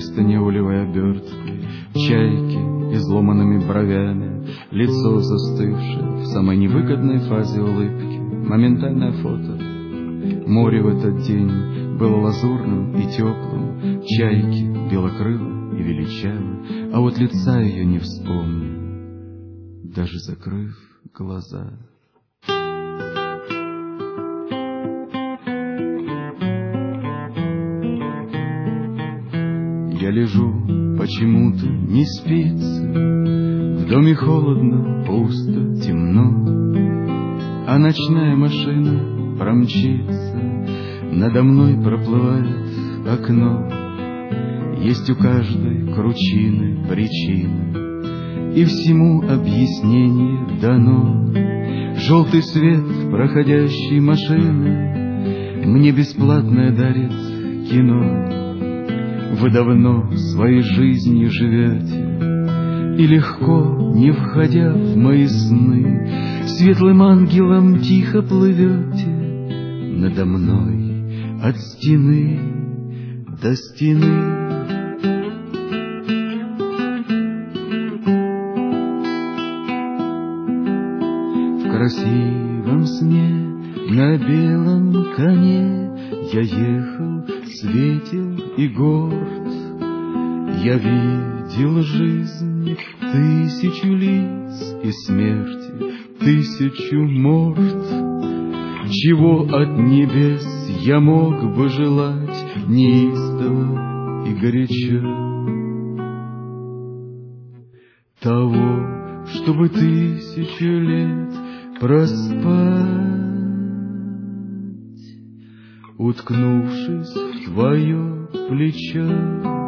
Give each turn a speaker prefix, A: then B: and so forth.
A: вместо неолевой обертки, чайки изломанными бровями, лицо застывшее в самой невыгодной фазе улыбки, моментальное фото. Море в этот день было лазурным и теплым, чайки белокрыло и величаво, а вот лица ее не вспомню, даже закрыв глаза. Я лежу, почему-то не спится, в доме холодно, пусто, темно, а ночная машина промчится, надо мной проплывает окно. Есть у каждой кручины причины, и всему объяснение дано. Желтый свет проходящей машины мне бесплатное дарит кино. Вы давно своей жизнью живете, и легко, не входя в мои сны, светлым ангелом тихо плывете надо мной от стены до стены. В красивом сне на белом коне я ехал, светил и горд. Я видел жизнь, тысячу лиц и смерти, тысячу морд. Чего от небес я мог бы желать неистово и горячо? Того, чтобы тысячу лет проспать, уткнувшись в твое плечо.